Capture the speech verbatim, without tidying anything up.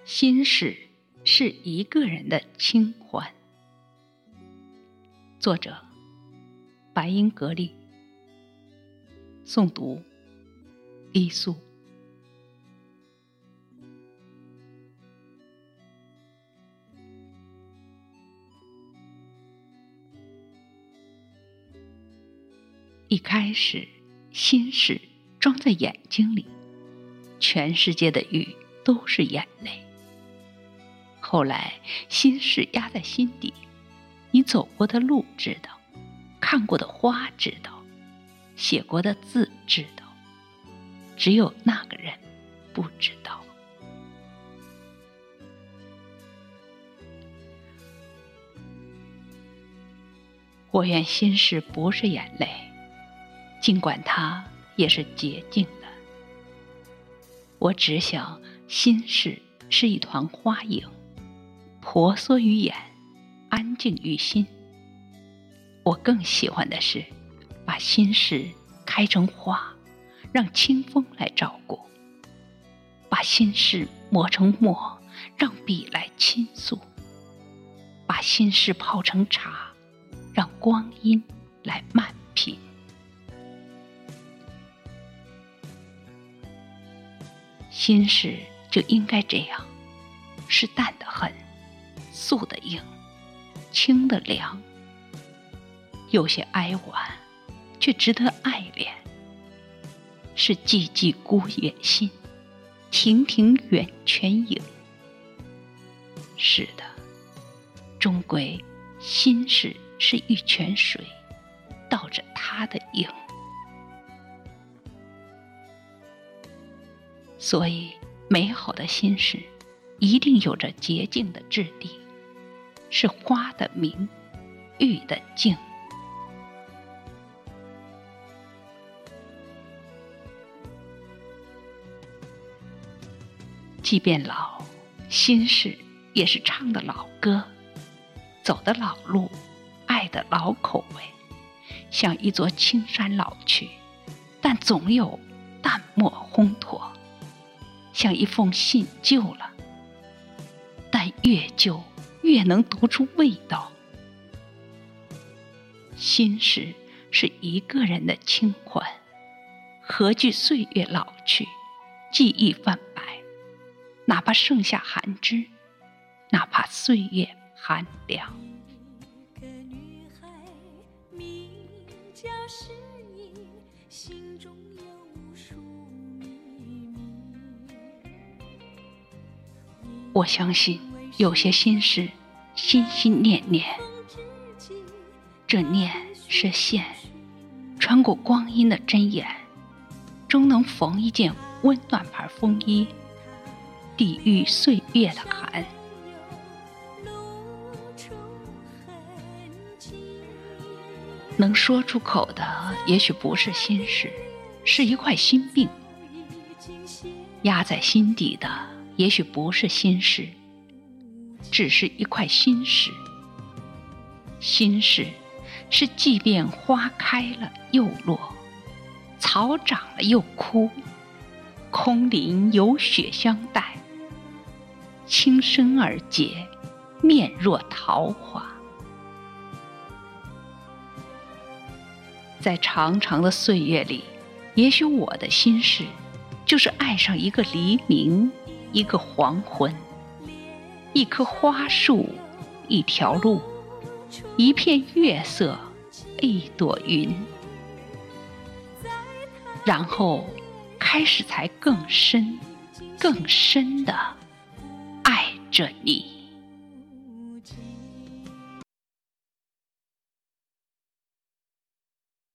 心事是一个人的清欢。作者白英格丽，诵读丽素。一开始，心事装在眼睛里，全世界的雨都是眼泪。后来，心事压在心底，你走过的路知道，看过的花知道，写过的字知道，只有那个人不知道。我愿心事不是眼泪，尽管它也是洁净的。我只想心事是一团花影，婆娑于眼，安静于心。我更喜欢的是把心事开成花，让清风来照顾；把心事磨成墨，让笔来倾诉；把心事泡成茶，让光阴来慢品。心事就应该这样，是淡得很，素的硬，清的凉，有些哀婉，却值得爱恋。是寂寂孤野心，亭亭源泉影。是的，终归心事是一泉水，倒着它的影。所以美好的心事一定有着洁净的质地，是花的明，玉的净。即便老，心事也是唱的老歌，走的老路，爱的老口味，像一座青山老去，但总有淡漠烘托，像一封信旧了，但越旧越能读出味道。心事是一个人的清欢，何惧岁月老去，记忆泛白，哪怕剩下寒枝，哪怕岁月寒凉。 一个女孩名叫诗意，心中有无数秘密。 我相信有些心事心心念念，这念是线，穿过光阴的针眼，终能缝一件温暖牌风衣，抵御岁月的寒。能说出口的也许不是心事，是一块心病。压在心底的也许不是心事，只是一块心事。心事是即便花开了又落，草长了又枯，空林有雪相待，轻声而洁，面若桃花。在长长的岁月里，也许我的心事就是爱上一个黎明，一个黄昏，一棵花树，一条路，一片月色，一朵云，然后开始才更深更深地爱着你。